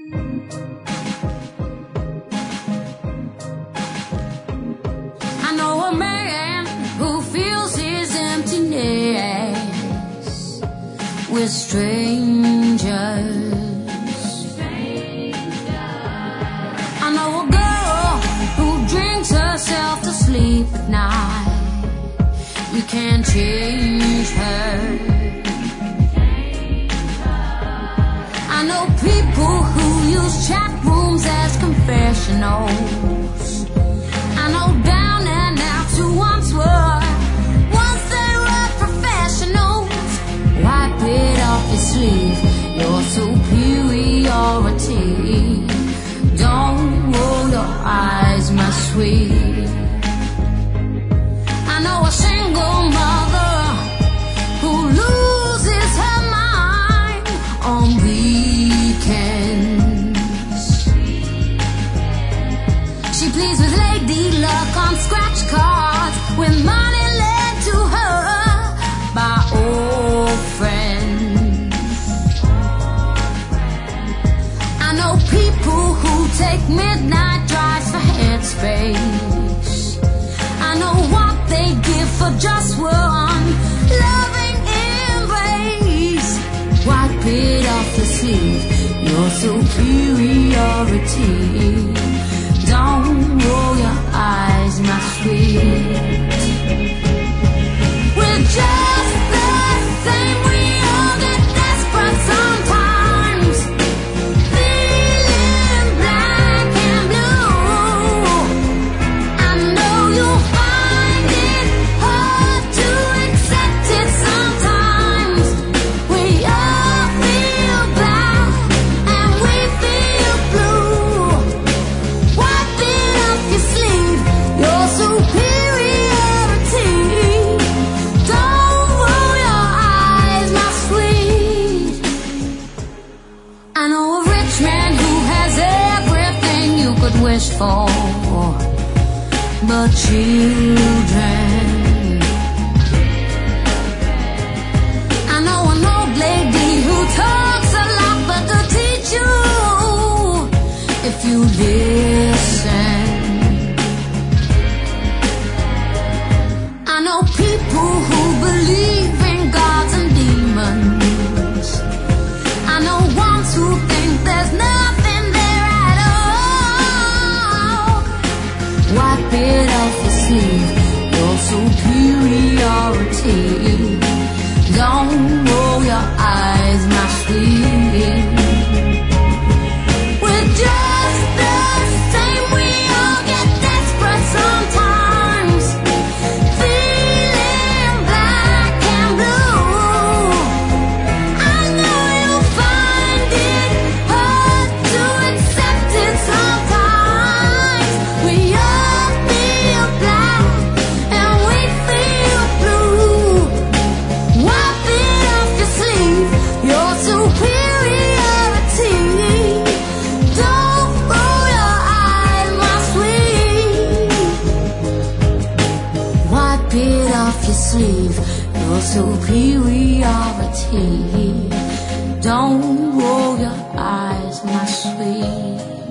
I know a man who fills his emptiness with strangers. I know a girl who drinks herself to sleep at night. You can't change her. I know people who use chat rooms as confessionals. I know down and outs who once they were professionals. Wipe it off your sleeve, your superiority. Don't roll your eyes, my sweet. I know a single mother who loses her mind on weekends. She plays with lady luck on scratch cards with money lent to her by old friends. I know people who take midnight drives for headspace. I know what they give for just one loving embrace. Wipe it off your sleeve, your superiority. Don't roll your eyes, my sweet. We're just the same, we all get desperate sometimes. Feeling black and blue. I know you'll find it hard to accept it sometimes. We all feel black and we feel blue. Wipe it off your sleeve, your superiority. Don't roll your eyes, my sweet. I know a rich man who has everything you could wish for, but children. I know an old lady who talks a lot but to teach you if you listen. I know people who believe in gods and demons. I know ones who think there's nothing there at all. Wipe it off your sleeve, your superiority. Don't roll your eyes, my sweet. We're just the same, we all get desperate sometimes. Feeling black and blue. I know you'll find it hard to accept it sometimes. We all feel black and we feel blue. Wipe it off your sleeve, your superiority. Don't roll your eyes, my sweet. Wipe it off your sleeve, your superiority. Don't roll your eyes, my sweet.